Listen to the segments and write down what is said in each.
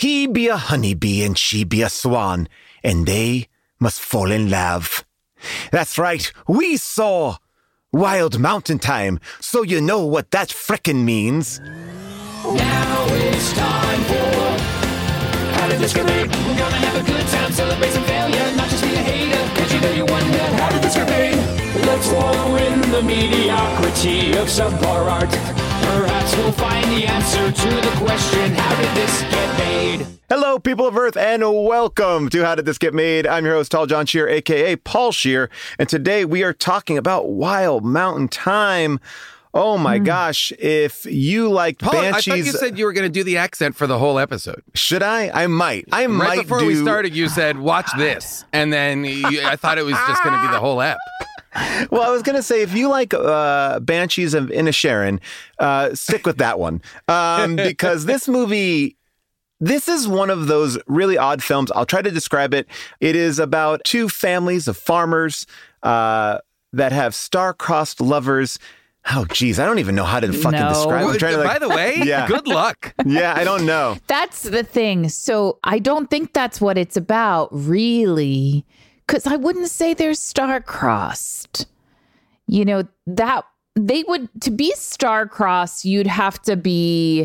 He be a honeybee and she be a swan, and they must fall in love. That's right, we saw Wild Mountain Time, so you know what that frickin' means. Now it's time for How Did This Get Made? We're gonna have a good time, celebrate some failure, not just be a hater, cause you know you wonder, how did this get made? Let's wallow in the mediocrity of subpar art. Perhaps we'll find the answer to the question, how did this get made? Hello, people of Earth, and welcome to How Did This Get Made? I'm your host, Tall John Scheer, a.k.a. Paul Scheer, and today we are talking about Wild Mountain Time. Oh my gosh, if you liked Paul, Banshees... I thought you said you were going to do the accent for the whole episode. Should I? I might. Right before we started, you said, watch this. And then I thought it was just going to be the whole ep. Well, I was going to say, if you like Banshees of Inisherin, stick with that one. Because this movie... This is one of those really odd films. I'll try to describe it. It is about two families of farmers that have star-crossed lovers. Oh, geez, I don't even know how to fucking describe it. By the way, good luck. Yeah, I don't know. That's the thing. So I don't think that's what it's about, really, because I wouldn't say they're star-crossed. You know, that they would, to be star-crossed, you'd have to be...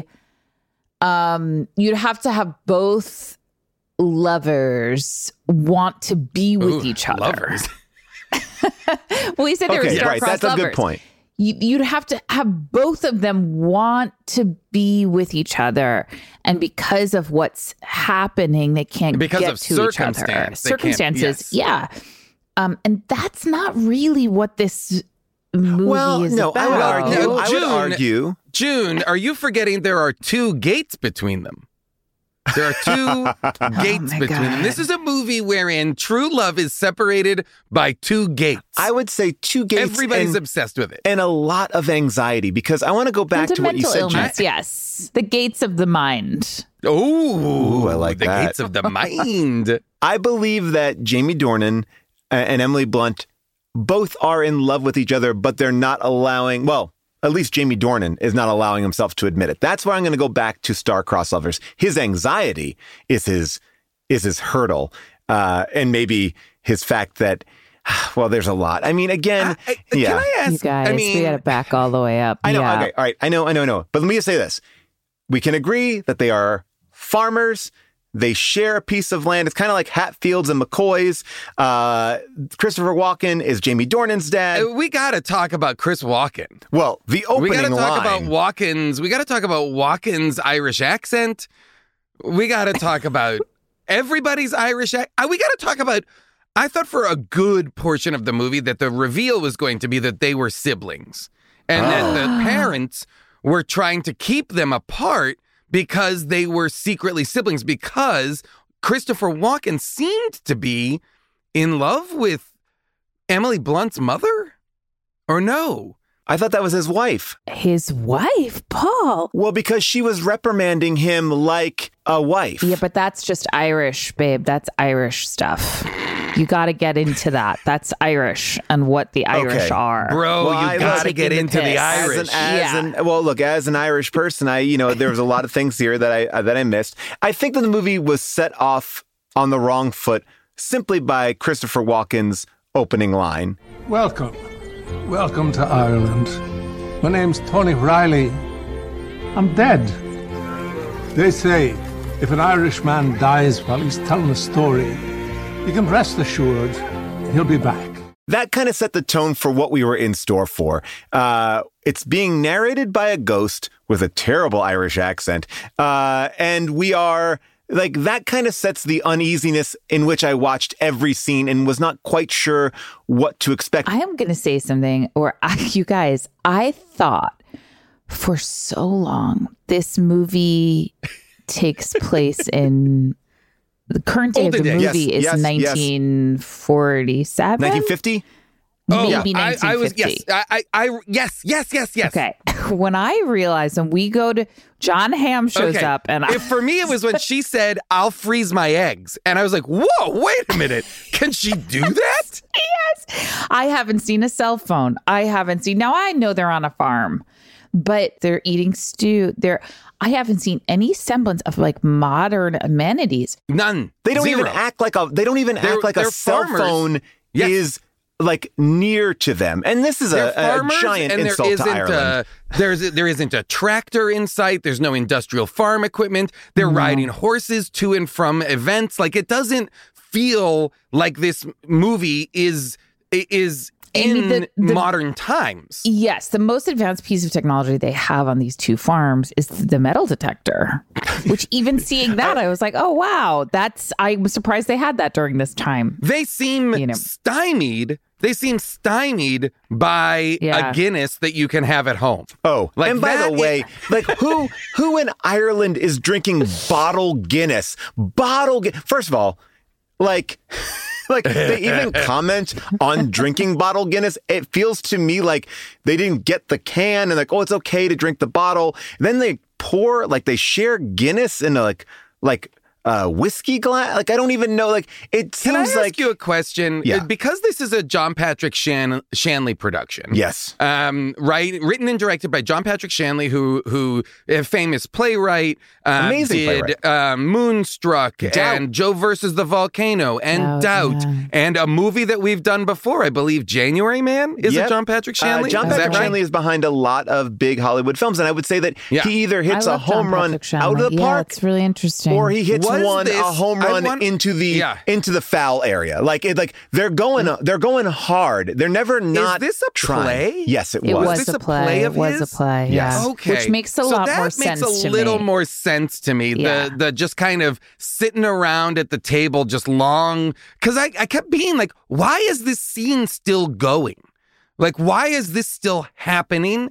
you'd have to have both lovers want to be with each other. Lovers. Well, he said they were star-crossed That's a lovers. good point. You'd have to have both of them want to be with each other, and because of what's happening, they can't get to each other. Circumstances, yeah. And that's not really what this movie is about. I would argue. June, are you forgetting there are two gates between them? There are two gates between them. This is a movie wherein true love is separated by two gates. I would say two gates. Everybody's obsessed with it. And a lot of anxiety, because I want to go back to what you said. Mental illness, yes. The gates of the mind. Oh, I like the that. gates of the mind. I believe that Jamie Dornan and Emily Blunt both are in love with each other, but they're not allowing, well, at least Jamie Dornan is not allowing himself to admit it. That's why I'm going to go back to star-crossed lovers. His anxiety is his hurdle, and maybe his fact that, well, there's a lot. I mean, again, Can I ask? You guys, we got to back all the way up. I know. Yeah. Okay, all right. I know. But let me just say this: we can agree that they are farmers. They share a piece of land. It's kind of like Hatfields and McCoys. Christopher Walken is Jamie Dornan's dad. We got to talk about Chris Walken. Well, the opening line. We got to talk about Walken's. We got to talk about Walken's Irish accent. We got to talk about everybody's Irish accent. We got to talk about. I thought for a good portion of the movie that the reveal was going to be that they were siblings, and that the parents were trying to keep them apart because they were secretly siblings, because Christopher Walken seemed to be in love with Emily Blunt's mother? Or no? I thought that was his wife. His wife, Paul. Well, because she was reprimanding him like a wife. Yeah, but that's just Irish, babe. That's Irish stuff. You got to get into that. That's Irish and what the Irish are. Bro, Well, you got to get into the Irish. As an Irish person, there was a lot of things here that I missed. I think that the movie was set off on the wrong foot simply by Christopher Walken's opening line. Welcome to Ireland. My name's Tony Riley. I'm dead. They say if an Irishman dies while he's telling a story, you can rest assured he'll be back. That kind of set the tone for what we were in store for. It's being narrated by a ghost with a terrible Irish accent. And we are... like, that kind of sets the uneasiness in which I watched every scene and was not quite sure what to expect. I am going to say something, you guys, I thought for so long this movie takes place in the current day of the movie is 1947? 1950? Maybe 1950. Yes. Okay. When I realized, when we go to, John Hamm shows up, and for me, it was when she said, "I'll freeze my eggs," and I was like, "Whoa, wait a minute, can she do that?" Yes. I haven't seen a cell phone. Now I know they're on a farm. but they're eating stew. I haven't seen any semblance of like modern amenities. None. They don't Zero. even act like a cell farmers. phone Yes. is like near to them. And this is They're a farmers, giant and insult to Ireland. There isn't a tractor in sight. There's no industrial farm equipment. They're riding horses to and from events. Like, it doesn't feel like this movie is in modern times. Yes, the most advanced piece of technology they have on these two farms is the metal detector, which even seeing that, I was like, oh, wow, I was surprised they had that during this time. They seem stymied. They seem stymied by a Guinness that you can have at home. Oh, like, and by the way, like who in Ireland is drinking bottle Guinness? First of all, like they even comment on drinking bottle Guinness. It feels to me like they didn't get the can and like, oh, it's okay to drink the bottle. And then they they share Guinness in a like whiskey glass. Like, I don't even know. Like, it seems like. Can I ask you a question? Yeah. Because this is a John Patrick Shanley production. Yes. Right. Written and directed by John Patrick Shanley, who a famous playwright. Amazing did playwright. Moonstruck and Joe versus the Volcano and Doubt and a movie that we've done before. I believe January Man is it John Patrick Shanley? John Patrick Shanley is behind a lot of big Hollywood films, and I would say that he either hits a home run out of the park, it's really interesting, or he hits a home run into the foul area. Like they're going hard. They're never not. Is this a trying. play? Yes, it was. It was this a a play of It was his? a play. Yes. Yeah. Okay. Which makes a lot more sense to me. That makes a little more sense to me. Yeah. The just kind of sitting around at the table just long. Because I kept being like, why is this scene still going? Like, why is this still happening?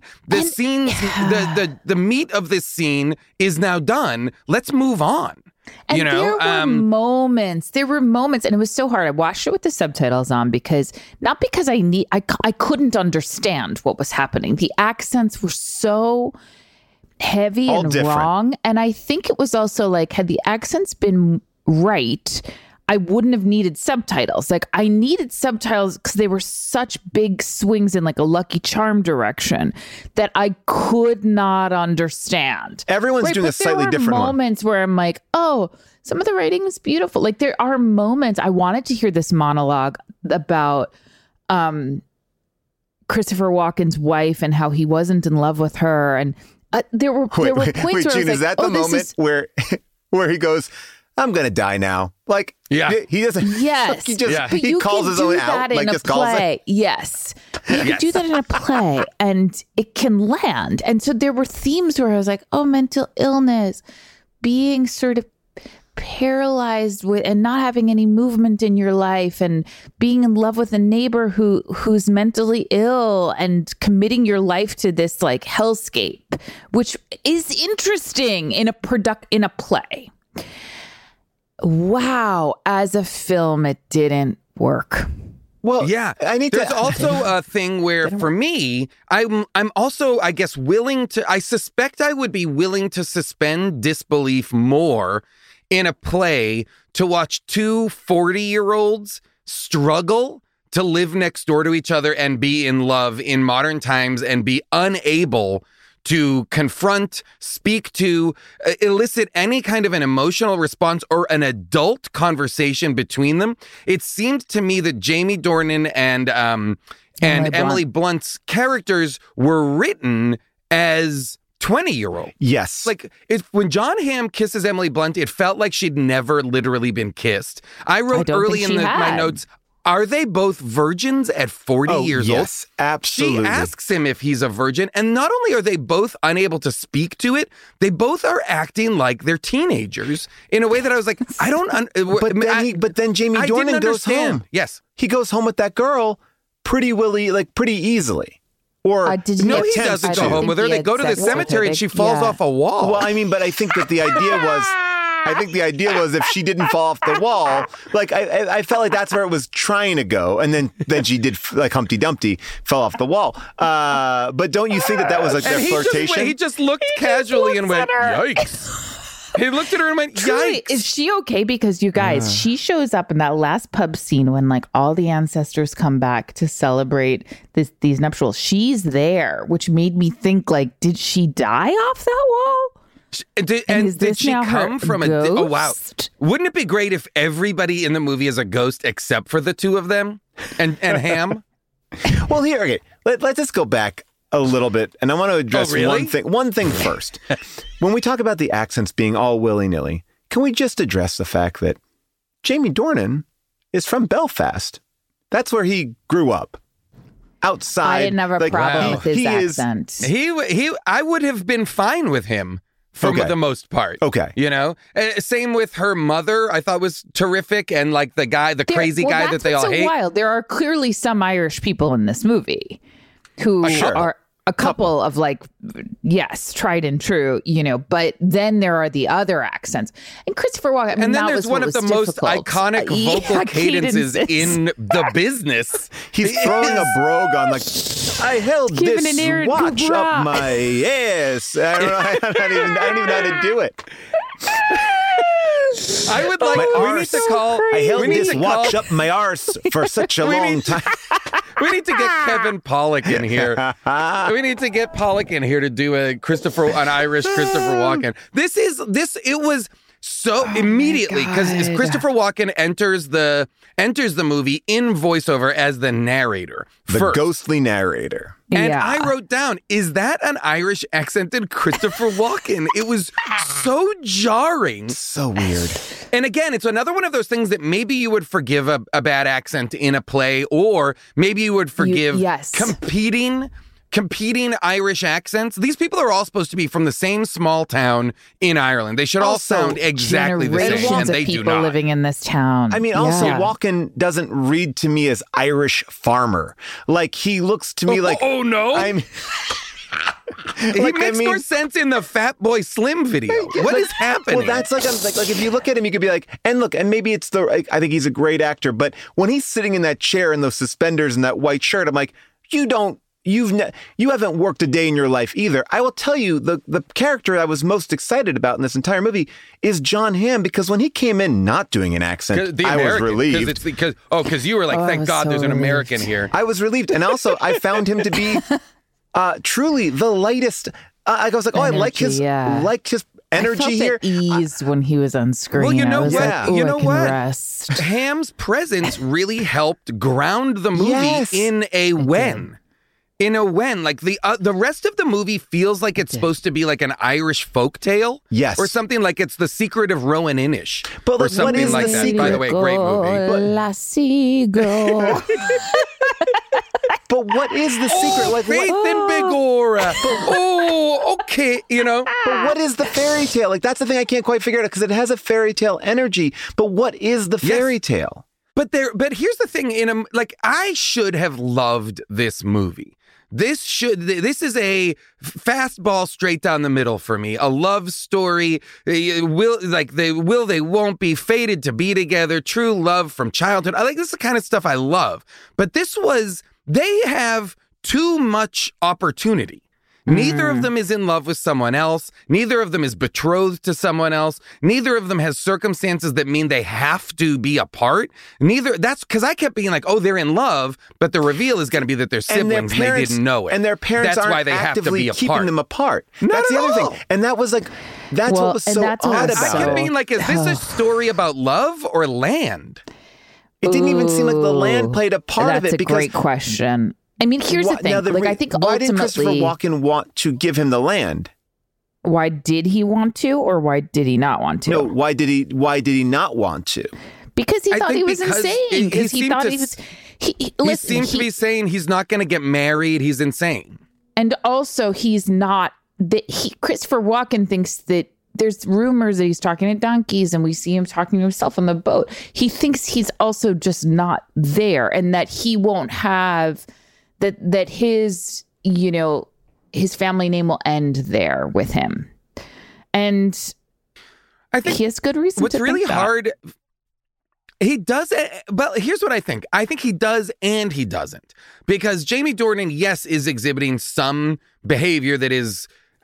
The meat of this scene is now done. Let's move on. And there were moments, and it was so hard. I watched it with the subtitles on not because I couldn't understand what was happening. The accents were so heavy all and different. wrong. And I think it was also like, had the accents been right, I wouldn't have needed subtitles. Like, I needed subtitles because they were such big swings in like a Lucky Charm direction that I could not understand. Everyone's doing a slightly different one. There were moments where I'm like, oh, some of the writing was beautiful. Like, there are moments I wanted to hear this monologue about Christopher Walken's wife and how he wasn't in love with her. And there were points where Gene, I was is that the moment where he goes, I'm going to die now? Like, he doesn't. Yes. He calls his own out. Like, just calls it. Yes. You can do that in a play and it can land. And so there were themes where I was like, oh, mental illness, being sort of paralyzed with and not having any movement in your life, and being in love with a neighbor who's mentally ill, and committing your life to this like hellscape, which is interesting in a play. Wow, as a film, it didn't work. Well, yeah, There's also a thing where, for me, I'm also, I guess, I suspect I would be willing to suspend disbelief more in a play to watch two 40-year-olds struggle to live next door to each other and be in love in modern times and be unable to confront, speak to, elicit any kind of an emotional response or an adult conversation between them. It seemed to me that Jamie Dornan and Emily Blunt's characters were written as 20-year-old. Yes. Like, when John Hamm kisses Emily Blunt, it felt like she'd never literally been kissed. I wrote early in my notes, are they both virgins at 40 years old? Yes, absolutely. She asks him if he's a virgin, and not only are they both unable to speak to it, they both are acting like they're teenagers in a way that I was like, I don't... But then Jamie Dornan goes home. Yes. He goes home with that girl pretty easily. Or he doesn't go home with her. They go to the cemetery and she falls off a wall. Well, I mean, but I think that the idea was if she didn't fall off the wall, like I felt like that's where it was trying to go, and then she did, like Humpty Dumpty fell off the wall. But don't you think that was like their flirtation? He just looked casually and went, "Yikes." He looked at her and went, Truly, yikes. is she okay? Because you guys, she shows up in that last pub scene when like all the ancestors come back to celebrate these nuptials. She's there, which made me think like, did she die off that wall? Did she come from a... Oh, wow. ghost? Wouldn't it be great if everybody in the movie is a ghost except for the two of them and Ham? Well, here, okay, let's just go back a little bit, and I want to address really? one thing first. When we talk about the accents being all willy-nilly, can we just address the fact that Jamie Dornan is from Belfast? That's where he grew up. Outside. I didn't have a problem with his accent. I would have been fine with him for the most part. Okay. You know? Same with her mother, I thought was terrific, and like the crazy guy that they all hate. Wild. There are clearly some Irish people in this movie who are a couple of like, yes, tried and true, you know, but then there are the other accents. And Christopher Walken, and then there's one of the most iconic vocal cadences in the business. He's throwing a brogue on I held Giving this an watch up my ass. I don't even know how to do it. I would like, we need to call. I held this watch up my arse for such a long time. We need to get Kevin Pollak in here. We need to get Pollak in here to do an Irish Christopher Walken. It was so immediately, because Christopher Walken enters the movie in voiceover as the narrator. The ghostly narrator. And I wrote down, is that an Irish accented Christopher Walken? It was so jarring. So weird. And again, it's another one of those things that maybe you would forgive a bad accent in a play, or maybe you would forgive competing Irish accents. These people are all supposed to be from the same small town in Ireland. They should all sound exactly the same, and they do not. Living in this town. I mean, also, Walken doesn't read to me as Irish farmer. Like, he looks to me like... Oh, no? He makes more sense in the Fat Boy Slim video. What is happening? Well, that's like if you look at him, you could be like, and look, and maybe it's I think he's a great actor, but when he's sitting in that chair in those suspenders and that white shirt, I'm like, you haven't worked a day in your life either. I will tell you, the character I was most excited about in this entire movie is John Hamm, because when he came in not doing an accent, I was relieved. Because you were like, thank God there's an American here. I was relieved. And also, I found him to be truly the lightest. I was like, I like his energy here. Ease when he was on screen. Well, you know what? Like, you know what? Rest. Ham's presence really helped ground the movie in a when. Like the rest of the movie feels like it's supposed to be like an Irish folk tale. Yes. Or something like it's The Secret of Rowan Inish. But or something what is like the that. secret? By the way, great movie. Lassie go. But what is the secret? Like Faith in Bigorra. Okay, you know. But what is the fairy tale? Like, that's the thing I can't quite figure out, because it has a fairy tale energy. But what is the fairy tale? But here's the thing, I should have loved this movie. This is a fastball straight down the middle for me. A love story. They won't be fated to be together. True love from childhood. I like this is the kind of stuff I love. But they have too much opportunity. Neither of them is in love with someone else. Neither of them is betrothed to someone else. Neither of them has circumstances that mean they have to be apart. That's because I kept being like, oh, they're in love, but the reveal is going to be that they're siblings and they didn't know it. And their parents that's aren't why they actively have to be keeping them apart. That's the other thing. And that was like, what was so odd about it. I kept being like, is this a story about love or land? It didn't even seem like the land played a part of it. That's a great question. I mean, here's the thing. I think why didn't Christopher Walken want to give him the land? Why did he want to, or why did he not want to? No, why did he not want to? Because he thought he was insane. Because he thought he was. He seems to be saying he's not going to get married. He's insane. And also, he's not. Christopher Walken thinks that there's rumors that he's talking to donkeys, and we see him talking to himself on the boat. He thinks he's also just not there, and that he won't have. That his family name will end there with him. And I think he has good reason what's to really think that. hard, he does it, but here's what I think. I think he does and he doesn't. Because Jamie Dornan, yes, is exhibiting some behavior that is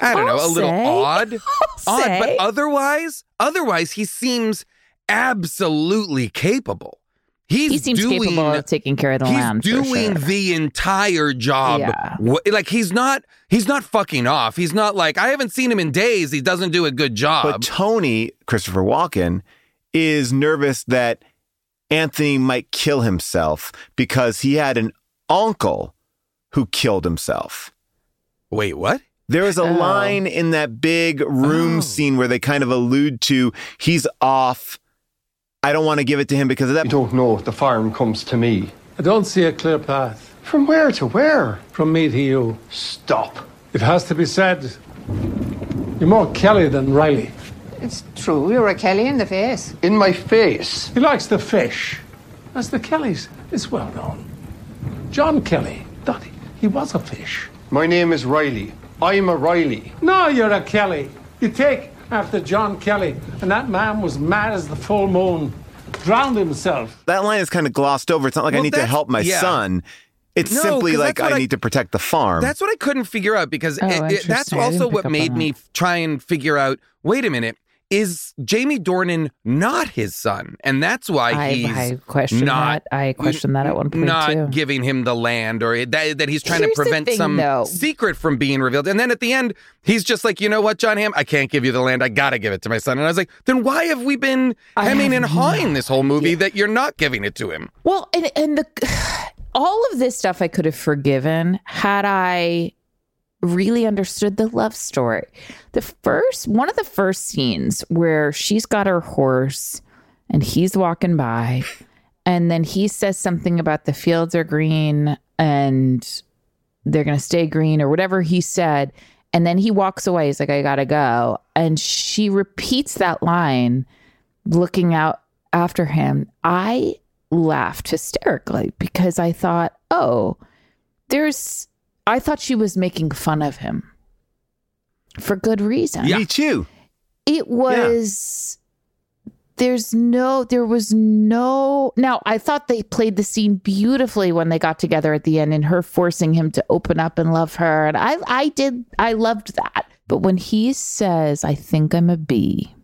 I don't know, a little odd. Odd, say. but otherwise he seems absolutely capable. He seems capable of taking care of the land. He's doing the entire job. Yeah. Like he's not fucking off. He's not like, I haven't seen him in days. He doesn't do a good job. But Tony, Christopher Walken, is nervous that Anthony might kill himself because he had an uncle who killed himself. Wait, what? There was a line in that big room scene where they kind of allude to he's off. I don't want to give it to him because of that. I don't know if the farm comes to me. I don't see a clear path. From where to where? From me to you. Stop. It has to be said, you're more Kelly than Riley. It's true, you're a Kelly in the face. In my face. He likes the fish. As the Kellys, it's well known. John Kelly, thought he was a fish. My name is Riley. I'm a Riley. No, you're a Kelly. You take after John Kelly, and that man was mad as the full moon. Drowned himself. That line is kind of glossed over. It's not like I need to help my son. It's simply like I need to protect the farm. That's what I couldn't figure out because that's also what made me try and figure out, wait a minute, is Jamie Dornan not his son? And that's why I questioned that. I questioned that at one point not too. giving him the land, or that he's trying Here's to prevent the thing, some though. secret from being revealed. And then at the end, he's just like, you know what, John Hamm, I can't give you the land. I got to give it to my son. And I was like, then why have we been hemming and hawing this whole movie that you're not giving it to him? Well, and all of this stuff I could have forgiven had I really understood the love story. One of the first scenes where she's got her horse and he's walking by and then he says something about the fields are green and they're going to stay green or whatever he said. And then he walks away. He's like, I got to go. And she repeats that line looking out after him. I laughed hysterically because I thought, I thought she was making fun of him for good reason. Me too. It was, there was no, now I thought they played the scene beautifully when they got together at the end and her forcing him to open up and love her. And I loved that. But when he says, I think I'm a bee,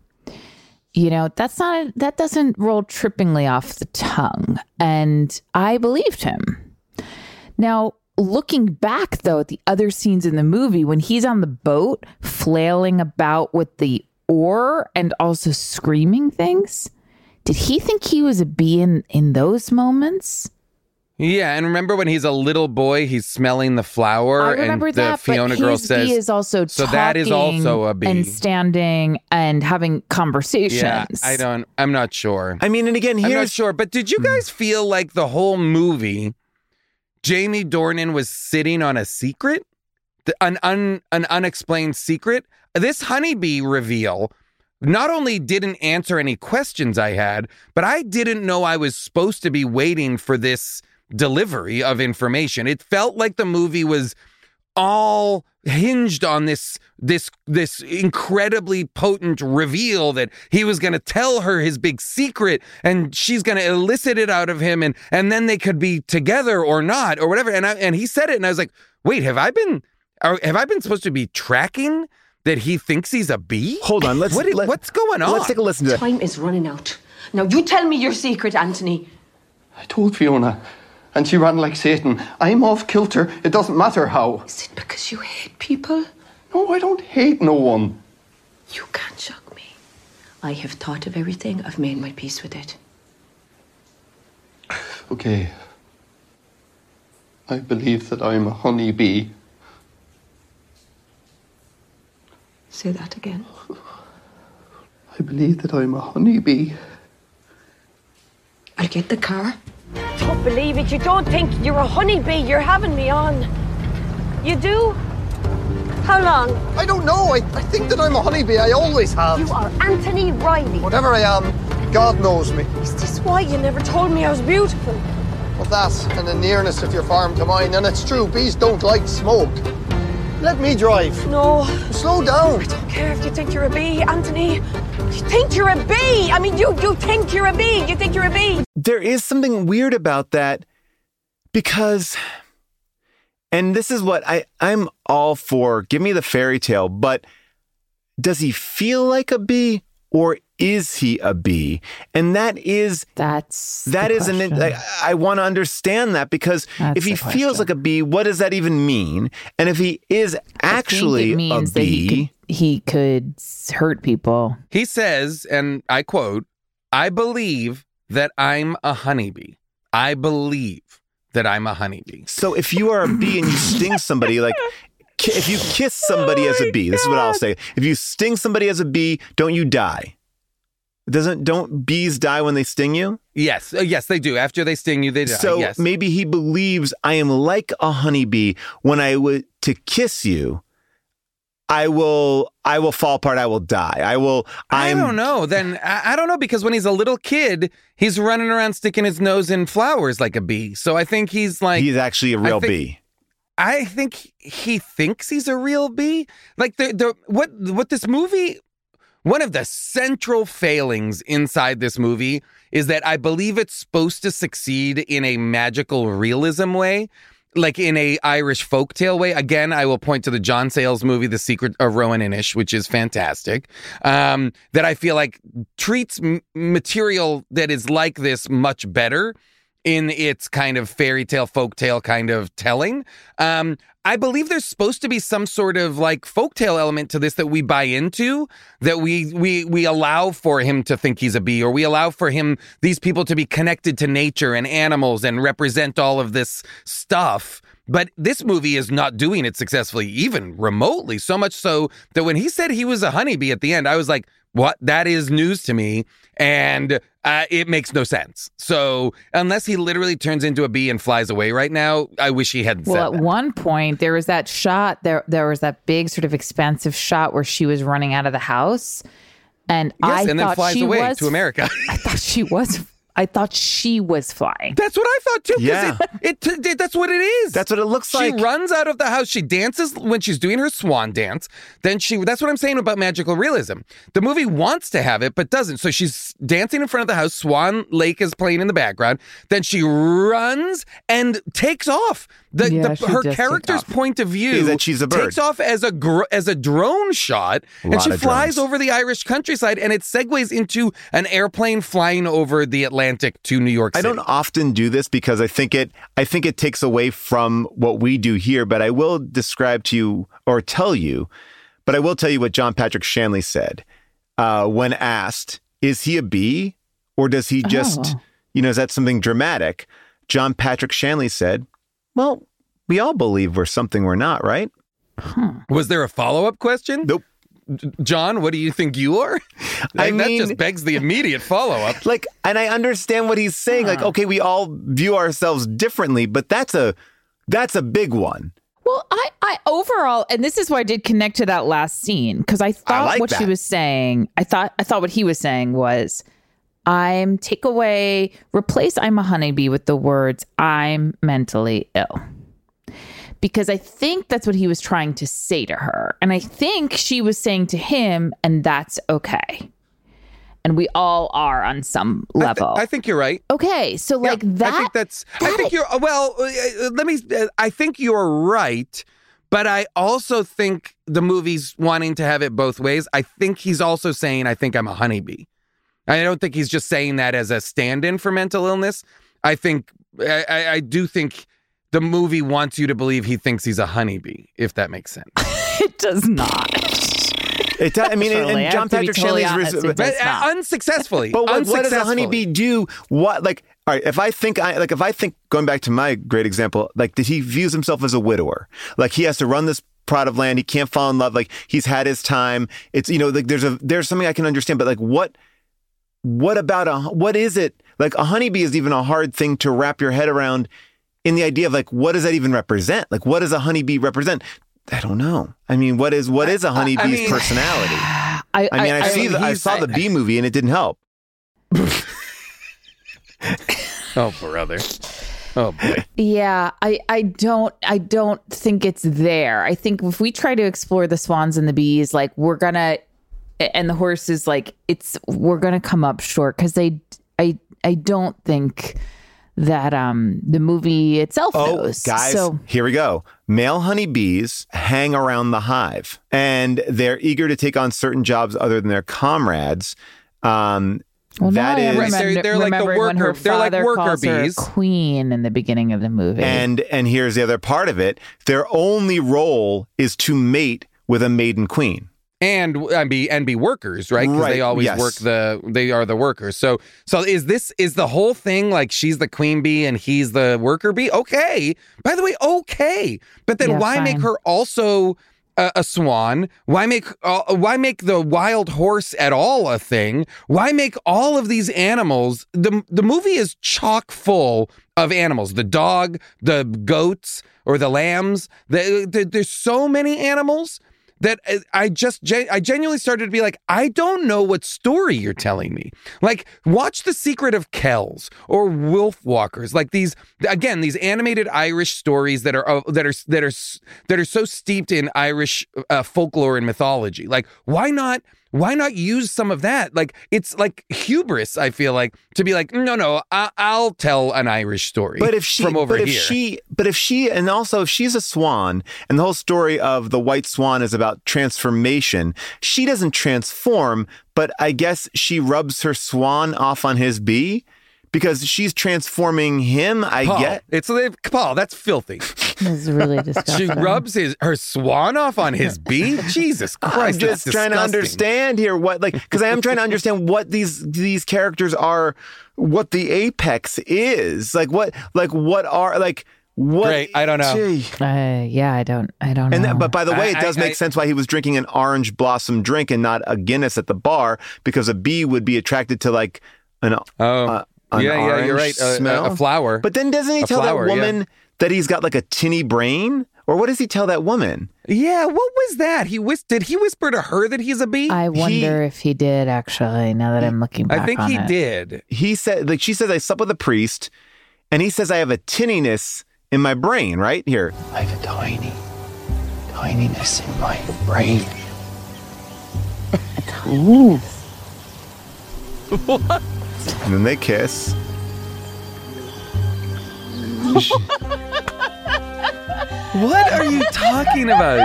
that doesn't roll trippingly off the tongue. And I believed him. Now, looking back, though, at the other scenes in the movie, when he's on the boat flailing about with the oar and also screaming things, did he think he was a bee in those moments? Yeah, and remember when he's a little boy, he's smelling the flower, I remember and the that, Fiona but girl his says, bee is also so talking that is also a bee. and standing and having conversations. Yeah, I'm not sure. I mean, and again, I'm not sure, but did you guys feel like the whole movie, Jamie Dornan was sitting on a secret? An unexplained secret? This honeybee reveal not only didn't answer any questions I had, but I didn't know I was supposed to be waiting for this delivery of information. It felt like the movie was all hinged on this incredibly potent reveal that he was going to tell her his big secret and she's going to elicit it out of him and then they could be together or not or whatever. And he said it and I was like, wait, have I been supposed to be tracking that he thinks he's a bee? Hold on, what's going on? Let's take a listen to that. Time is running out. Now you tell me your secret, Anthony. I told Fiona, and she ran like Satan. I'm off kilter. It doesn't matter how. Is it because you hate people? No, I don't hate no one. You can't shock me. I have thought of everything. I've made my peace with it. Okay. I believe that I'm a honeybee. Say that again. I believe that I'm a honeybee. I'll get the car. Don't believe it. You don't think you're a honeybee. You're having me on. You do? How long? I don't know. I think that I'm a honeybee. I always have. You are Anthony Riley. Whatever I am, God knows me. Is this why you never told me I was beautiful? Well, that and the nearness of your farm to mine. And it's true, bees don't like smoke. Let me drive. No. Slow down. I don't care if you think you're a bee, Anthony. You think you're a bee. I mean, you think you're a bee. You think you're a bee. There is something weird about that because, and this is what I'm all for give me the fairy tale, but does he feel like a bee or is he a bee? And I want to understand that, because if he feels like a bee, what does that even mean? And if he is actually a bee, he could hurt people. He says, and I quote, "I believe that I'm a honeybee. I believe that I'm a honeybee." So if you are a bee and you sting somebody, like if you kiss somebody as a bee, this is what I'll say. If you sting somebody as a bee, don't you die? Don't bees die when they sting you? Yes. Yes, they do. After they sting you, they die. So yes. Maybe he believes I am like a honeybee. When I would to kiss you, I will fall apart. I will die. I don't know. Then I don't know, because when he's a little kid, he's running around sticking his nose in flowers like a bee. So I think he's actually a real bee. I think he thinks he's a real bee. Like what this movie. One of the central failings inside this movie is that I believe it's supposed to succeed in a magical realism way, like in a Irish folktale way. Again, I will point to the John Sayles movie, The Secret of Rowan Inish, which is fantastic, that I feel like treats material that is like this much better in its kind of fairy tale, folktale kind of telling. I believe there's supposed to be some sort of like folktale element to this that we buy into, that we allow for him to think he's a bee, or we allow for these people to be connected to nature and animals and represent all of this stuff. But this movie is not doing it successfully, even remotely, so much so that when he said he was a honeybee at the end, I was like, what? That is news to me. And it makes no sense. So unless he literally turns into a bee and flies away right now, I wish he hadn't said that. Well, at one point, there was that shot, there was that big sort of expansive shot where she was running out of the house. And and then flies away to America. I thought she was flying. That's what I thought too. Yeah. That's what it is. That's what it looks like. She runs out of the house. She dances when she's doing her swan dance. Then that's what I'm saying about magical realism. The movie wants to have it, but doesn't. So she's dancing in front of the house. Swan Lake is playing in the background. Then she runs and takes off. Her character's point of view is that she's a bird. Takes off as a drone shot, and she flies over the Irish countryside, and it segues into an airplane flying over the Atlantic to New York City. I don't often do this because I think it takes away from what we do here, but I will describe to you or tell you, but I will tell you what John Patrick Shanley said when asked, is he a bee or does he just, is that something dramatic? John Patrick Shanley said, well, we all believe we're something we're not, right? Was there a follow-up question? Nope. John, what do you think you are? That just begs the immediate follow-up. And I understand what he's saying. Okay, we all view ourselves differently, but that's a big one. Well, I overall, and this is why I did connect to that last scene, because I thought she was saying, I thought what he was saying was, replace I'm a honeybee with the words I'm mentally ill. Because I think that's what he was trying to say to her. And I think she was saying to him, and that's okay. And we all are on some level. I think you're right. Okay. So that. I think you're right. But I also think the movie's wanting to have it both ways. I think he's also saying, I think I'm a honeybee. I don't think he's just saying that as a stand-in for mental illness. I do think the movie wants you to believe he thinks he's a honeybee, if that makes sense. It does not. It does, and John Patrick Shanley's unsuccessfully. But what does a honeybee do? What, all right? If I think going back to my great example, that he views himself as a widower, he has to run this plot of land, he can't fall in love, he's had his time. It's there's something I can understand, but what about what is it? A honeybee is even a hard thing to wrap your head around. In the idea of what does that even represent? What does a honeybee represent? I don't know. What is a honeybee's personality? I saw the Bee Movie and it didn't help. Oh, brother. Oh boy. Yeah, I don't think it's there. I think if we try to explore the swans and the bees, we're gonna, and the horses, we're gonna come up short because I don't think that the movie itself knows. Guys, So here we go. Male honeybees hang around the hive, and they're eager to take on certain jobs other than their comrades. well, that now I is- remember- They're like the remembering when her worker- they're like father worker calls her a bees. queen in the beginning of the movie. And here's the other part of it. Their only role is to mate with a maiden queen. And be workers, right? Because Right, they always yes. they are the workers. So is the whole thing like she's the queen bee and he's the worker bee? Okay. By the way, okay. But then Yeah, why make fine. her also a swan? Why make the wild horse at all a thing? Why make all of these animals? The movie is chock full of animals. The dog, the goats, or the lambs. There's so many animals that I genuinely started to be like, I don't know what story you're telling me. Like, watch The Secret of Kells or Wolf Walkers. Like these animated Irish stories that are so steeped in Irish folklore and mythology. Like, why not use some of that? Like, it's like hubris, I feel like, to be like, no, I'll tell an Irish story But if she, from over but here. if she's a swan, and the whole story of the white swan is about transformation, she doesn't transform, but I guess she rubs her swan off on his bee because she's transforming him. Paul, that's filthy. This is really disgusting. She rubs her swan off on his bee? Jesus Christ, I'm that's just trying to disgusting. understand here because I am trying to understand what these characters are, what the apex is, what Great, I don't know. Gee. Yeah, I don't And know. but by the way, it does I- make sense why he was drinking an orange blossom drink and not a Guinness at the bar, because a bee would be attracted to like an Oh, an yeah, orange you're right. smell. A flower. But then doesn't he A tell flower, that woman that he's got like a tinny brain? Or what does he tell that woman? Yeah, what was that? Did he whisper to her that he's a bee? I wonder if he did, actually, now that I'm looking back I think on he it. did. He said, she says, I slept with a priest, and he says I have a tinniness in my brain, right? Here. I have a tininess in my brain. What? And then they kiss. What are you talking about?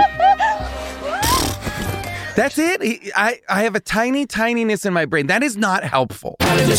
That's it? I have a tininess in my brain. That is not helpful.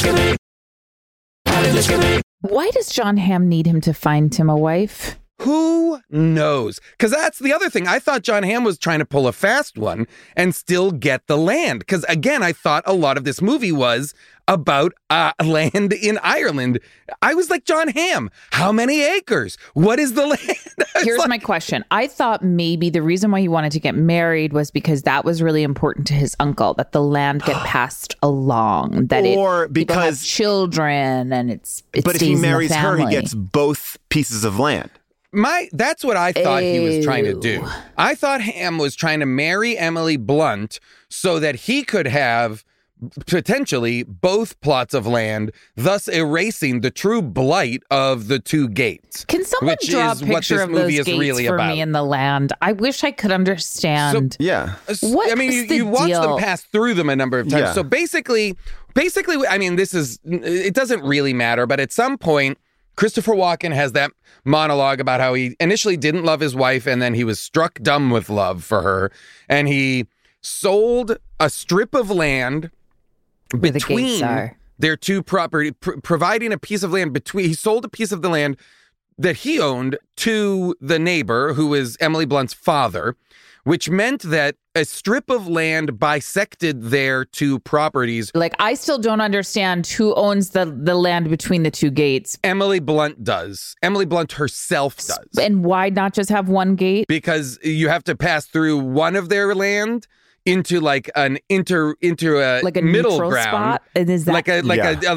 Why does John Hamm need him to find him a wife? Who knows? Because that's the other thing. I thought John Hamm was trying to pull a fast one and still get the land. Because again, I thought a lot of this movie was about land in Ireland. I was like, John Hamm, how many acres? What is the land? Here's my question. I thought maybe the reason why he wanted to get married was because that was really important to his uncle, that the land get passed along, that Or people have because- children and it But if stays he in the marries her, he family. gets both pieces of land. That's what I thought he was trying to do. Ew. I thought Hamm was trying to marry Emily Blunt so that he could have potentially both plots of land, thus erasing the true blight of the two gates. Can someone which draw a is what picture this of those movie is gates really for about. me in the land? I wish I could understand. Yeah. What I mean, is the you watch deal? them pass through them a number of times. Yeah. So basically, I mean, it doesn't really matter, but at some point, Christopher Walken has that monologue about how he initially didn't love his wife and then he was struck dumb with love for her. And he sold a strip of land Where the gates between are. their two property, providing a piece of land he sold a piece of the land that he owned to the neighbor, who is Emily Blunt's father, which meant that a strip of land bisected their two properties. Like, I still don't understand who owns the land between the two gates. Emily Blunt does. Emily Blunt herself does. And why not just have one gate? Because you have to pass through one of their land into like an into a Like a middle neutral ground, spot? And is that like a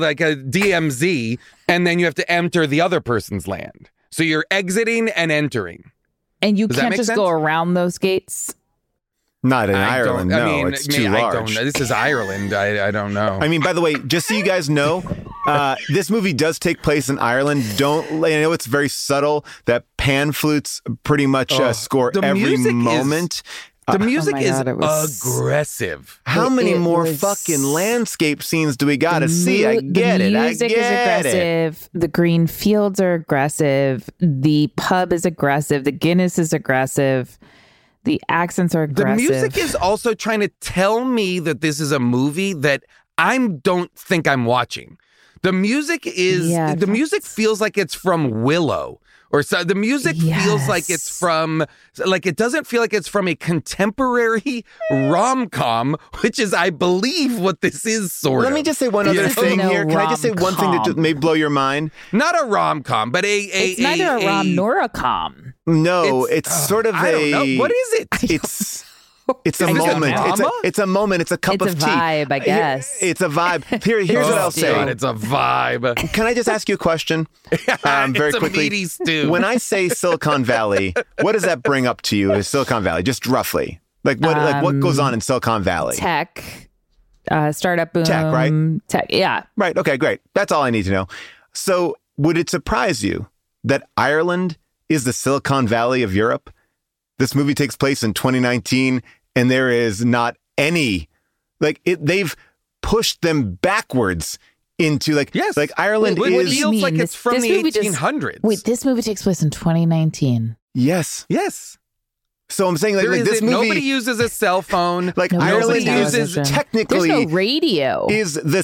DMZ, and then you have to enter the other person's land. So you're exiting and entering. and you Does that can't make just sense? go around those gates? Not in Ireland, no. It's too I large. don't know. This is Ireland. I don't know. I mean, by the way, just so you guys know, this movie does take place in Ireland. I know it's very subtle that pan flutes pretty much score the every music is- moment. The music my is God, it was- aggressive. How many It more was- fucking landscape scenes do we got to see? I get it. The I music is get it. aggressive. The green fields are aggressive. The pub is aggressive. The Guinness is aggressive. The accents are The aggressive. music is also trying to tell me that this is a movie that I don't think I'm watching. The music is Yeah, the music feels like it's from Willow. Or so the music feels like it's Yes. from, like it doesn't feel like it's from a contemporary rom-com, which is, I believe, what this is sort of. Let me just say one other This is thing no here. Can I just say one thing that just rom-com. may blow your mind? Not a rom-com, but It's neither a rom nor a com. No, it's sort of I don't know. What is it? It's a Is this a moment. drama? It's a moment. It's a cup It's of a tea. vibe, I guess. It's a vibe. Here's what I'll say. God, it's a vibe. Can I just ask you a question? Very It's a quickly. meaty stew. When I say Silicon Valley, what does that bring up to you as Silicon Valley? Just roughly. Like what goes on in Silicon Valley? Tech, startup boom. Tech, right? Tech, yeah. Right. Okay, great. That's all I need to know. So would it surprise you that Ireland is the Silicon Valley of Europe? This movie takes place in 2019 and there is not any, they've pushed them backwards into like Ireland It is. feels like it's from the movie 1800s. Wait, this movie takes place in 2019. Yes. Yes. So I'm saying There this isn't- movie. nobody uses a cell phone. Like Nobody Ireland uses uses television. technically There's no radio. is the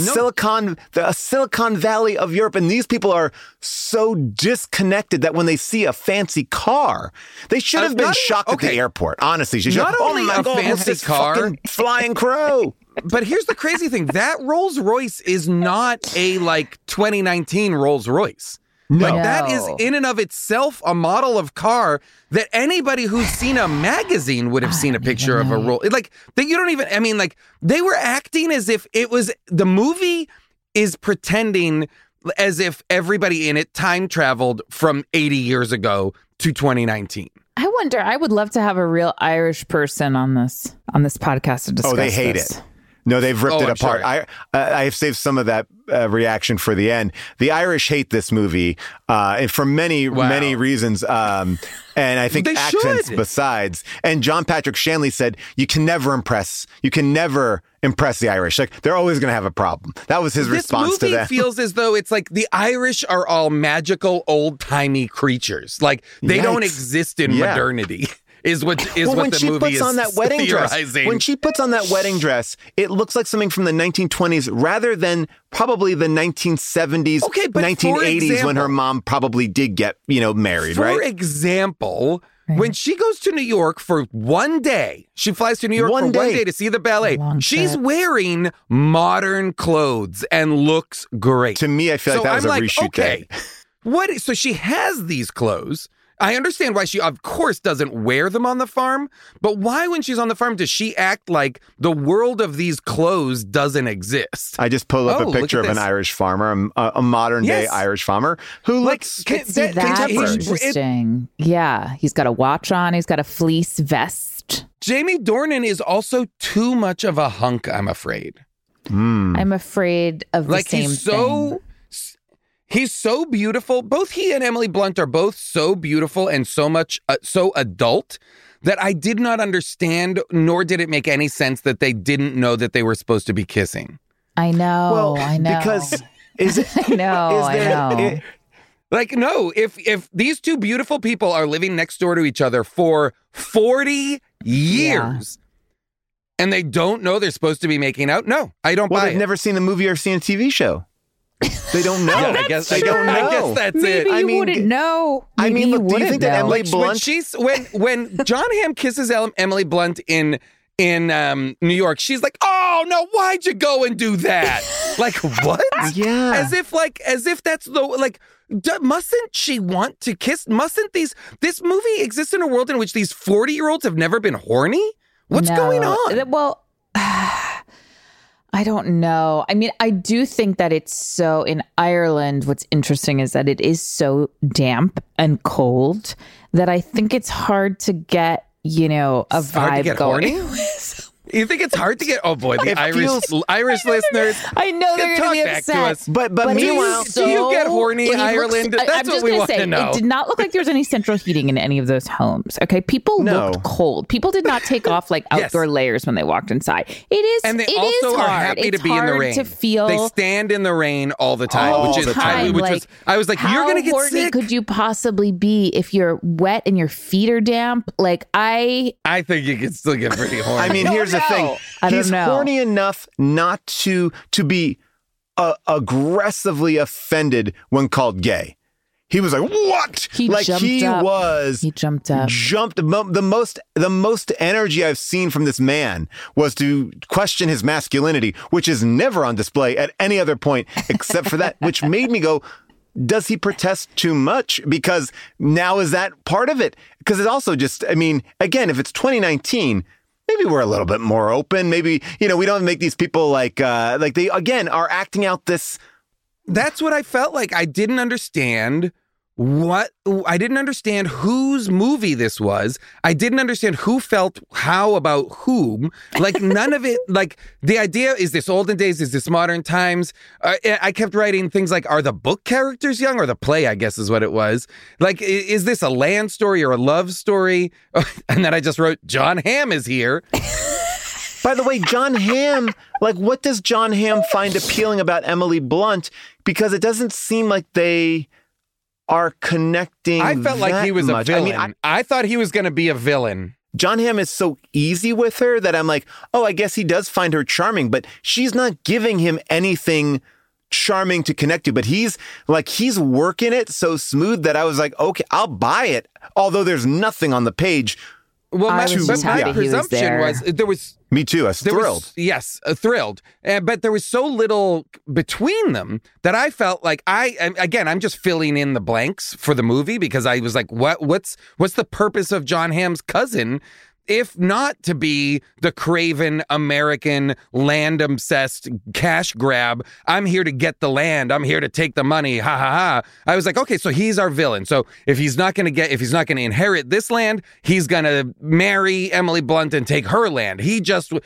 Silicon Valley of Europe, and these people are so disconnected that when they see a fancy car, they should have been not- shocked at the okay. airport. Honestly, she should. Not Oh only my a God, fancy this car- fucking flying crow. But here's the crazy thing. That Rolls Royce is not a 2019 Rolls Royce. No. That is in and of itself a model of car that anybody who's seen a magazine would have seen a picture of a roll. You don't even, they were acting as if it was, the movie is pretending as if everybody in it time traveled from 80 years ago to 2019. I wonder, I would love to have a real Irish person on this podcast to discuss Oh, they hate this. it. No, they've ripped it I'm apart. sure. I have saved some of that reaction for the end. The Irish hate this movie and for many reasons, and I think They accents should. besides. And John Patrick Shanley said, "You can never impress the Irish. Like they're always going to have a problem." That was his response to This movie that. feels as though it's like the Irish are all magical, old-timey creatures. Like they don't Yikes. exist in Yeah. modernity. Is what when the she movie puts is on that wedding dress, theorizing. when she puts on that wedding dress, it looks like something from the 1920s rather than probably the 1970s, Okay, but for 1980s when her example- mom probably did get, married, For right? example, when she goes to New York for one day, she flies to New York One for one day. day to see the ballet. Long She's trip. wearing modern clothes and looks great. To me, I feel like that was I'm a reshoot okay, day. So she has these clothes. I understand why she, of course, doesn't wear them on the farm, but why, when she's on the farm, does she act like the world of these clothes doesn't exist? I just pulled up Oh, a look picture at of an this. Irish farmer, a modern day Yes. Irish farmer who looks See, that's interesting. Yeah, he's got a watch on. He's got a fleece vest. Jamie Dornan is also too much of a hunk, I'm afraid. I'm afraid of the same thing. He's so beautiful. Both he and Emily Blunt are both so beautiful and so much so adult that I did not understand, nor did it make any sense that they didn't know that they were supposed to be kissing. I know. I know. because is it? I know. is there- I know. it- Like, no, if these two beautiful people are living next door to each other for 40 years and they don't know they're supposed to be making out, no, I don't well, buy they've it. never seen the movie or seen a TV show. They don't know. Yeah, I guess they don't know. I guess that's Maybe it. you wouldn't know. I Maybe mean, look, do you wouldn't think that know. Emily When Blunt? she's when John Hamm kisses Emily Blunt in New York, she's like, "Oh no, why'd you go and do that?" Like what? Yeah. As if that's mustn't she want to kiss? Mustn't this movie exists in a world in which these 40-year-olds have never been horny? What's No. going on? Well, I don't know. I mean, I do think that it's so in Ireland. What's interesting is that it is so damp and cold that I think it's hard to get, a It's hard to vibe get going horny? with You think it's hard to get? Oh boy, the It Irish feels- listeners. I know they're going to be Talk back to upset. us. But But meanwhile, do you get horny, when he Ireland? looks- That's I'm what just we gonna want say, to know. It did not look like there was any central heating in any of those homes. Okay, people No. looked cold. People did not take off like Yes. outdoor layers when they walked inside. It is, And they it also is are hard. happy It's to be in the hard rain. to feel They stand in the rain all the time, All which is the time. I was like, you're how gonna get horny sick. could you possibly be if you're wet and your feet are damp? Like I think you can still get pretty horny. I mean, here's the thing. I don't He's know. horny enough not to be aggressively offended when called gay. He was like, "What?" He like jumped he up. was. He jumped up. The most energy I've seen from this man was to question his masculinity, which is never on display at any other point except for that, which made me go, does he protest too much? Because now is that part of it? Because it also just, I mean, again, if it's 2019, maybe we're a little bit more open. Maybe, we don't make these people like they, again, are acting out this. That's what I felt like. I didn't understand whose movie this was. I didn't understand who felt how about whom. Like none of it, like the idea, is this olden days? Is this modern times? I kept writing things like, are the book characters young, or the play, I guess is what it was. Like, is this a land story or a love story? And then I just wrote, John Hamm is here. By the way, John Hamm, like, what does John Hamm find appealing about Emily Blunt? Because it doesn't seem like they are connecting. I felt like he was much. a villain. I mean, I thought he was going to be a villain. John Hamm is so easy with her that I'm like, oh, I guess he does find her charming, but she's not giving him anything charming to connect to. But he's working it so smooth that I was like, okay, I'll buy it. Although there's nothing on the page. Well, I was just happy my he was presumption there. was there was. Me too. I was thrilled. Thrilled. But there was so little between them that I felt like I'm just filling in the blanks for the movie, because I was like, what's the purpose of John Hamm's cousin? If not to be the craven American land-obsessed cash grab, I'm here to get the land, I'm here to take the money, ha ha ha. I was like, okay, so he's our villain. So if he's not going to inherit this land, he's going to marry Emily Blunt and take her land. He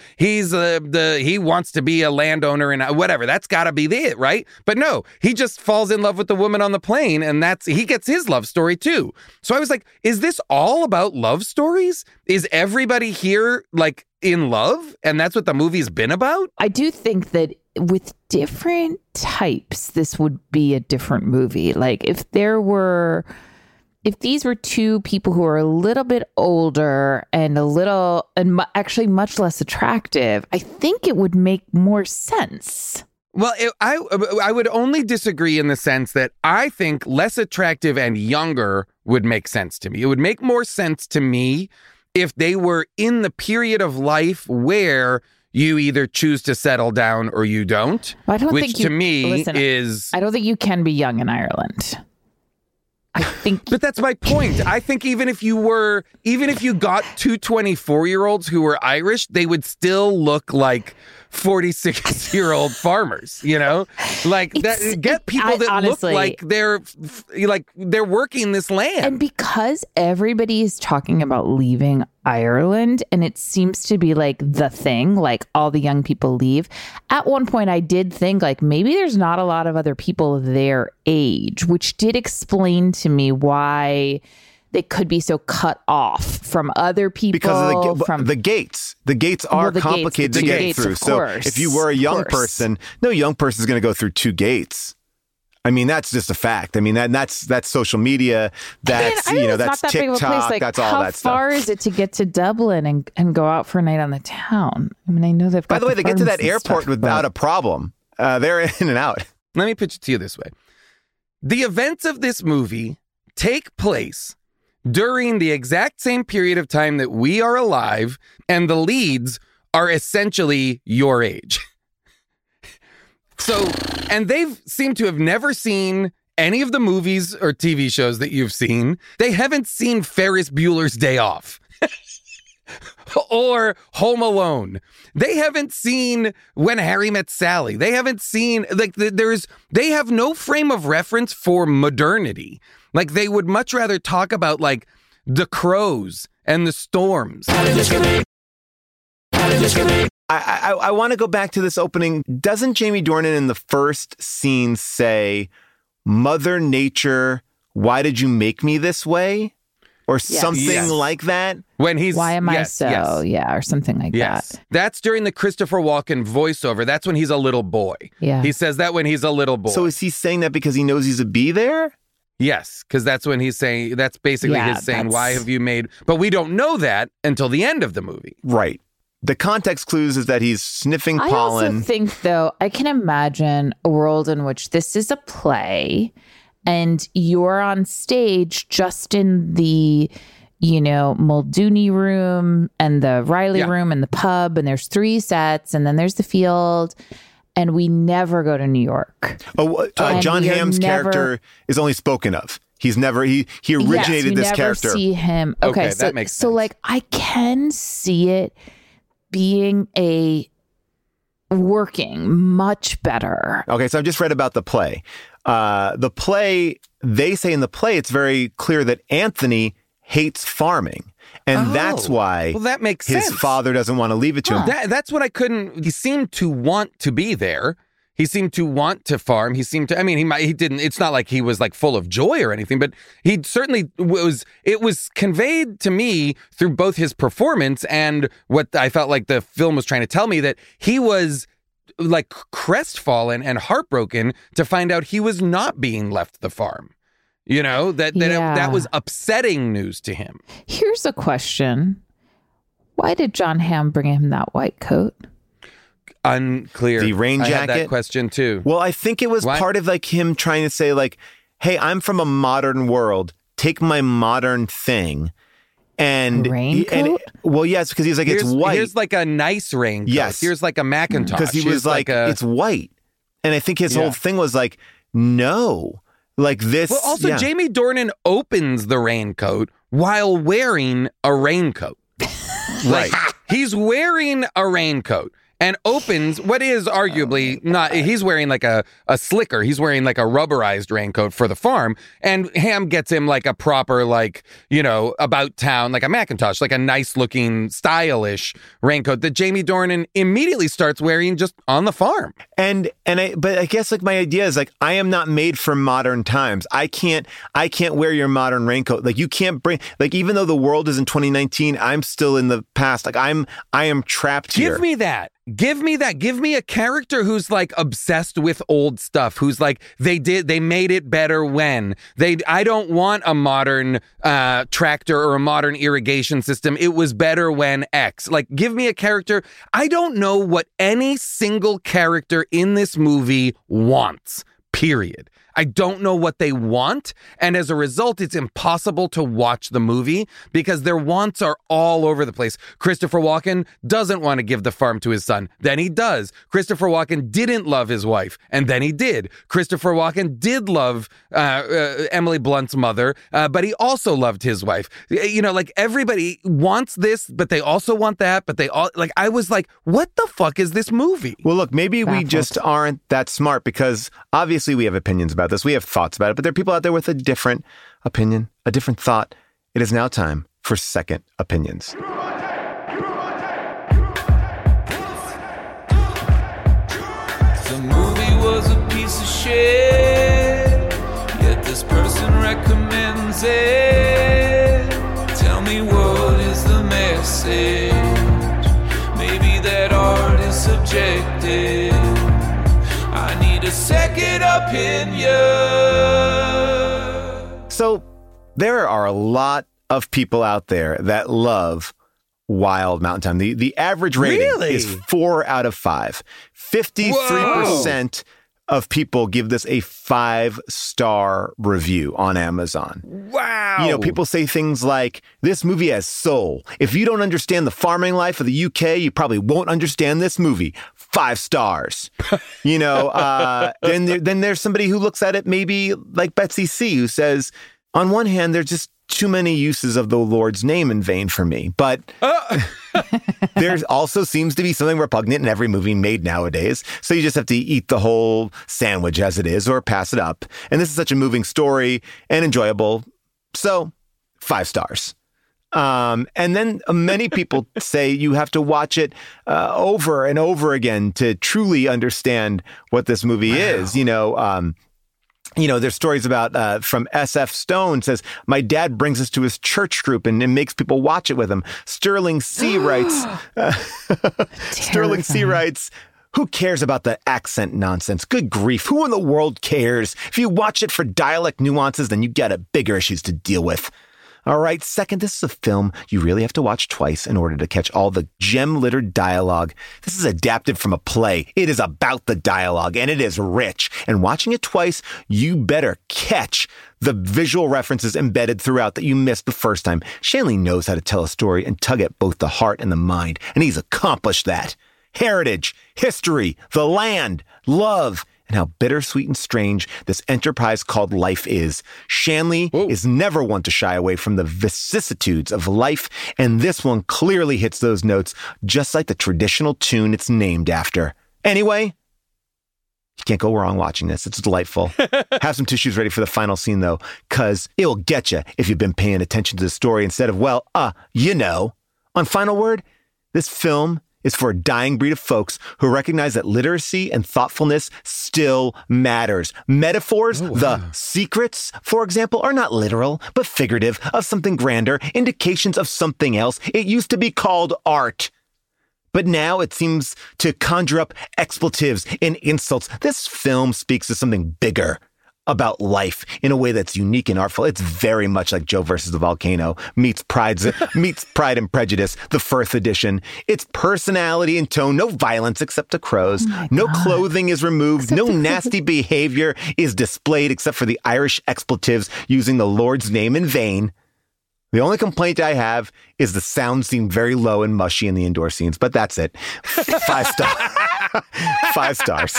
wants to be a landowner and whatever. That's got to be it, right? But no, he just falls in love with the woman on the plane, and he gets his love story too. So I was like, is this all about love stories? Is everybody here like in love, and that's what the movie's been about? I do think that with different types, this would be a different movie. Like if these were two people who are a little bit older and actually much less attractive, I think it would make more sense. Well, I would only disagree in the sense that I think less attractive and younger would make sense to me. It would make more sense to me if they were in the period of life where you either choose to settle down or you don't. I don't which think to me is... I don't think you can be young in Ireland. I think... But that's my point. I think even if you got two 24-year-olds who were Irish, they would still look like 46-year-old farmers, like that. Get people that honestly, look like they're working this land. And because everybody is talking about leaving Ireland, and it seems to be like the thing, like all the young people leave. At one point, I did think like maybe there's not a lot of other people their age, which did explain to me why they could be so cut off from other people because of the gates. The gates are complicated to get through. So if you were a young person, no young person is going to go through two gates. I mean, that's just a fact. I mean, that's social media. That's that's not that TikTok. Big of a place. Like, that's all that stuff. How far is it to get to Dublin and go out for a night on the town? I mean, I know they've got. By the way, they get to that airport stuff, without a problem. They're in and out. Let me pitch it to you this way: the events of this movie take place during the exact same period of time that we are alive, and the leads are essentially your age. So, and they've seemed to have never seen any of the movies or TV shows that you've seen. They haven't seen Ferris Bueller's Day Off or Home Alone. They haven't seen When Harry Met Sally. They haven't seen, like, they have no frame of reference for modernity. Like, they would much rather talk about, like, the crows and the storms. How did this get made? I want to go back to this opening. Doesn't Jamie Dornan in the first scene say, Mother Nature, why did you make me this way? Or something like that? When he's Why am I so? Yes. Yeah, or something like that. That's during the Christopher Walken voiceover. That's when he's a little boy. Yeah. He says that when he's a little boy. So is he saying that because he knows he's a bee there? Yes, because that's when he's saying, that's basically his saying, why have you made, but we don't know that until the end of the movie. Right. The context clues is that he's sniffing pollen. I also think, though, I can imagine a world in which this is a play and you're on stage just in the, Muldooney room and the Riley room and the pub, and there's 3 sets, and then there's the field, and we never go to New York. John Hamm's character is only spoken of. He's never, he originated this character. See him. Okay, so, that makes sense. So I can see it being working much better. Okay, so I've just read about the play. They say in the play, it's very clear that Anthony hates farming. And that's why that makes his sense. father doesn't want to leave it to him. That's what I couldn't, he seemed to want to be there. He seemed to want to farm. He seemed to, he didn't, it's not like he was like full of joy or anything, but he certainly it was conveyed to me through both his performance and what I felt like the film was trying to tell me, that he was like crestfallen and heartbroken to find out he was not being left the farm. That was upsetting news to him. Here's a question. Why did John Hamm bring him that white coat? Unclear. The rain jacket? I had that question too. Well, I think it was part of like him trying to say like, hey, I'm from a modern world. Take my modern thing. And raincoat? Yes, because he's like, it's white. Here's like a nice raincoat. Yes. Here's like a Macintosh. Because he was like it's white. And I think his whole thing was like, no. Like this. Well, also, Jamie Dornan opens the raincoat while wearing a raincoat. Right. He's wearing a raincoat and opens what is arguably not, he's wearing like a slicker. He's wearing like a rubberized raincoat for the farm. And Hamm gets him like a proper, like, about town, like a Macintosh, like a nice looking, stylish raincoat that Jamie Dornan immediately starts wearing just on the farm. But I guess like my idea is like, I am not made for modern times. I can't wear your modern raincoat. Like you can't bring, like, even though the world is in 2019, I'm still in the past. Like I am trapped here. Give me that. Give me that. Give me a character who's like obsessed with old stuff, who's like, they made it better when I don't want a modern tractor or a modern irrigation system. It was better when X. Like, give me a character. I don't know what any single character in this movie wants, period. I don't know what they want. And as a result, it's impossible to watch the movie because their wants are all over the place. Christopher Walken doesn't want to give the farm to his son. Then he does. Christopher Walken didn't love his wife. And then he did. Christopher Walken did love Emily Blunt's mother, but he also loved his wife. Like everybody wants this, but they also want that. But they all, like, I was like, what the fuck is this movie? Well, look, maybe we just aren't that smart because obviously we have opinions about this. We have thoughts about it, but there are people out there with a different opinion, a different thought. It is now time for Second Opinions. The movie was a piece of shit, yet this person recommends it. Tell me what is the message? Maybe that art is subjective. I need a second opinion. So there are a lot of people out there that love Wild Mountain Thyme. The average rating is 4 out of 5. 53% of people give this a 5-star review on Amazon. Wow. People say things like, this movie has soul. If you don't understand the farming life of the UK, you probably won't understand this movie. 5 stars. Then there's somebody who looks at it maybe like Betsy C, who says, on one hand, there's just too many uses of the Lord's name in vain for me. But there also seems to be something repugnant in every movie made nowadays. So you just have to eat the whole sandwich as it is or pass it up. And this is such a moving story and enjoyable. So 5 stars. And then many people say you have to watch it over and over again to truly understand what this movie is. There's stories about from SF Stone says, my dad brings us to his church group and makes people watch it with him. Sterling C. writes, who cares about the accent nonsense? Good grief. Who in the world cares? If you watch it for dialect nuances, then you got bigger issues to deal with. All right. Second, this is a film you really have to watch twice in order to catch all the gem-littered dialogue. This is adapted from a play. It is about the dialogue, and it is rich. And watching it twice, you better catch the visual references embedded throughout that you missed the first time. Shanley knows how to tell a story and tug at both the heart and the mind, and he's accomplished that. Heritage, history, the land, love, and how bittersweet and strange this enterprise called life is. Shanley is never one to shy away from the vicissitudes of life, and this one clearly hits those notes, just like the traditional tune it's named after. Anyway, you can't go wrong watching this. It's delightful. Have some tissues ready for the final scene, though, because it will get you if you've been paying attention to the story instead of, On final word, this film is for a dying breed of folks who recognize that literacy and thoughtfulness still matters. Metaphors, the secrets, for example, are not literal, but figurative of something grander, indications of something else. It used to be called art. But now it seems to conjure up expletives and insults. This film speaks to something bigger about life in a way that's unique and artful. It's very much like Joe versus the Volcano meets Pride and Prejudice, the Firth edition. It's personality and tone, no violence except to crows. No clothing is removed. No nasty behavior is displayed except for the Irish expletives using the Lord's name in vain. The only complaint I have is the sound seemed very low and mushy in the indoor scenes, but that's it. 5 stars. 5 stars.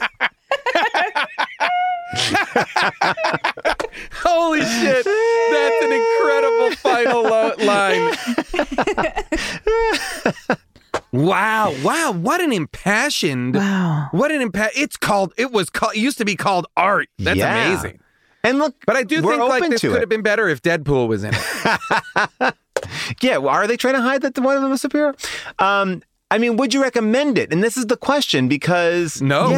Holy shit. That's an incredible final line. Wow. What an impassioned. It used to be called art. That's amazing. And look, but I do think this could have been better if Deadpool was in it. Yeah, well, are they trying to hide that one of them is superior? Would you recommend it? And this is the question because No,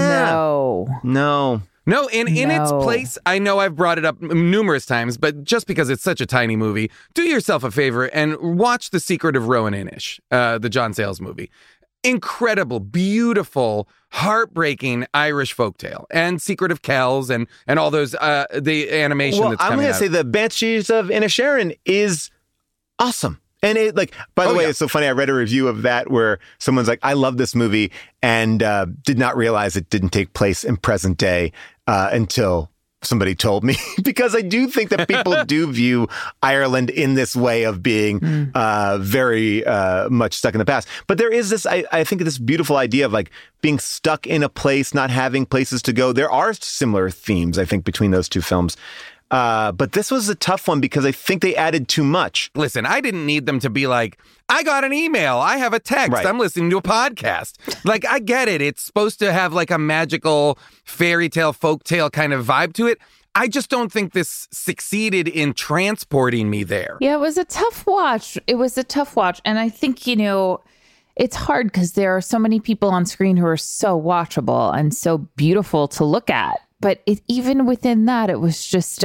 in its place, I know I've brought it up numerous times, but just because it's such a tiny movie, do yourself a favor and watch The Secret of Rowan Inish, the John Sayles movie. Incredible, beautiful, heartbreaking Irish folktale, and Secret of Kells and all those the animation that's coming out. I'm going to say the Banshees of Inisherin is awesome. And it by the way, it's so funny. I read a review of that where someone's like, I love this movie and did not realize it didn't take place in present day until somebody told me, because I do think that people do view Ireland in this way of being very much stuck in the past. But there is this, I think, this beautiful idea of being stuck in a place, not having places to go. There are similar themes, I think, between those two films. But this was a tough one because I think they added too much. Listen, I didn't need them to be like, I got an email, I have a text, right. I'm listening to a podcast. I get it. It's supposed to have a magical fairy tale, folk tale kind of vibe to it. I just don't think this succeeded in transporting me there. Yeah, it was a tough watch. And I think, it's hard because there are so many people on screen who are so watchable and so beautiful to look at. But even within that, it was just,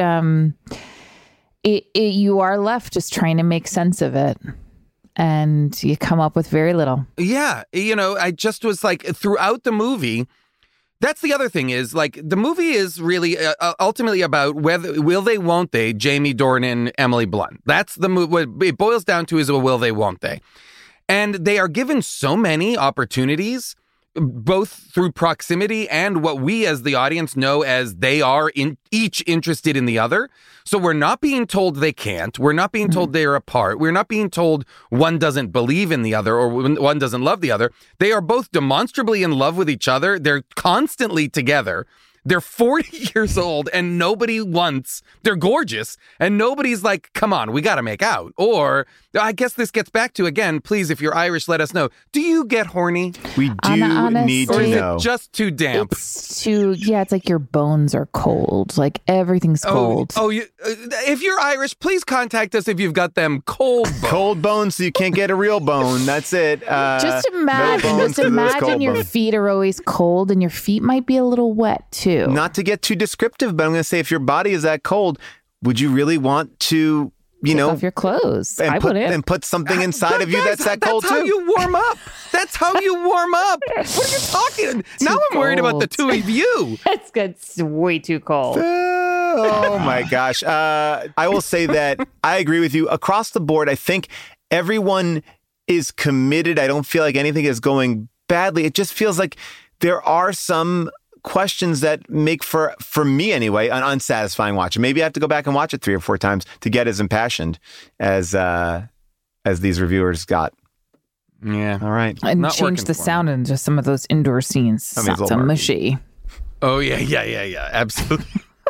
you are left just trying to make sense of it. And you come up with very little. Yeah. I just was throughout the movie, that's the other thing is the movie is really ultimately about whether, will they, won't they, Jamie Dornan, Emily Blunt. That's the movie. What it boils down to is a will they, won't they. And they are given so many opportunities, both through proximity and what we as the audience know as they are each interested in the other. So we're not being told they can't. We're not being told they're apart. We're not being told one doesn't believe in the other or one doesn't love the other. They are both demonstrably in love with each other. They're constantly together. They're 40 years old and they're gorgeous and nobody's like, come on, we got to make out. Or I guess this gets back to, again, please, if you're Irish, let us know. Do you get horny? We do need to Or is know. it just too damp? It's like your bones are cold. Like everything's cold. If you're Irish, please contact us if you've got them cold bones. Cold bones so you can't get a real bone. That's it. Just imagine your feet are always cold and your feet might be a little wet too. Not to get too descriptive, but I'm going to say if your body is that cold, would you really want to, take off your clothes? I wouldn't. And put something inside of you that's that cold too? That's how you warm up. That's how you warm up. What are you talking? Now I'm worried about the two of you. It's way too cold. Oh my gosh. I will say that I agree with you. Across the board, I think everyone is committed. I don't feel like anything is going badly. It just feels like there are some questions that make for me anyway, an unsatisfying watch. Maybe I have to go back and watch it 3 or 4 times to get as impassioned as these reviewers got. Yeah. All right. And change the sound into some of those indoor scenes. Sounds so mushy. Oh, yeah. Absolutely.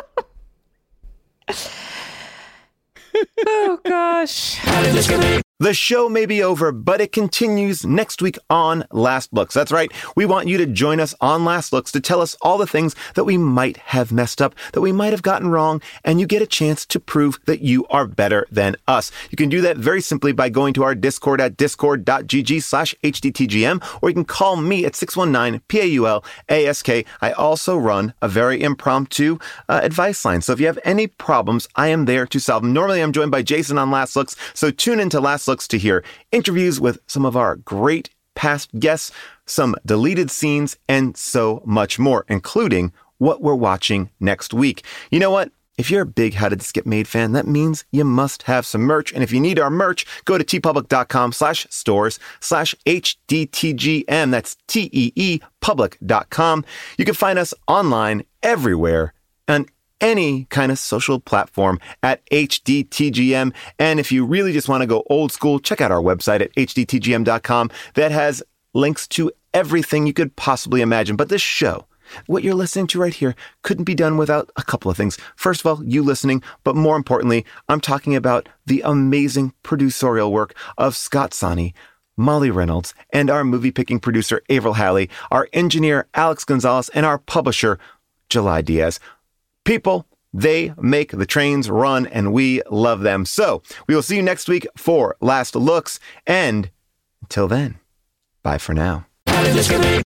Oh, gosh. The show may be over, but it continues next week on Last Looks. That's right. We want you to join us on Last Looks to tell us all the things that we might have messed up, that we might have gotten wrong, and you get a chance to prove that you are better than us. You can do that very simply by going to our Discord at discord.gg/HDTGM, or you can call me at 619-PAUL-ASK. I also run a very impromptu advice line. So if you have any problems, I am there to solve them. Normally, I'm joined by Jason on Last Looks, so tune into Last Looks to hear interviews with some of our great past guests, some deleted scenes, and so much more, including what we're watching next week. You know what? If you're a big How Did This Get Made fan, that means you must have some merch. And if you need our merch, go to tpublic.com/stores/HDTGM. That's TEEpublic.com. You can find us online everywhere on any kind of social platform at HDTGM. And if you really just want to go old school, check out our website at hdtgm.com. That has links to everything you could possibly imagine. But this show, what you're listening to right here, couldn't be done without a couple of things. First of all, you listening, but more importantly, I'm talking about the amazing producerial work of Scott Sani, Molly Reynolds, and our movie-picking producer, Avril Halley, our engineer, Alex Gonzalez, and our publisher, July Diaz. People, they make the trains run, and we love them. So we will see you next week for Last Looks. And until then, bye for now.